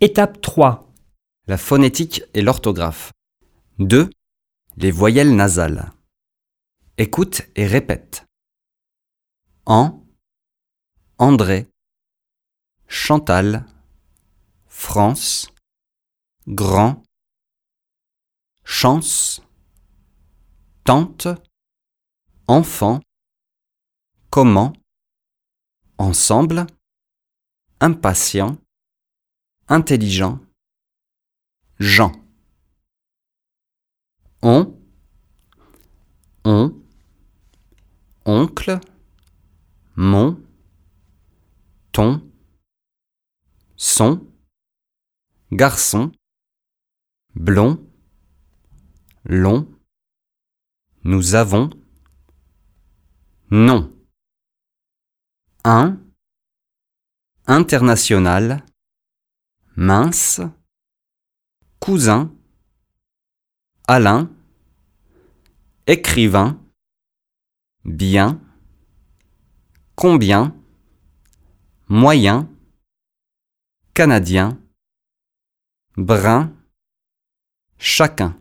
Étape 3. La phonétique et l'orthographe. 2. Les voyelles nasales. Écoute et répète. An, André, Chantal, France, grand, chance, tante, enfant, comment, ensemble, impatient, intelligent, Jean. On, oncle, mon, ton, son, garçon, blond, long, nous avons, non. Un, international, mince, cousin, Alain, écrivain, bien, combien, moyen, canadien, brun, chacun.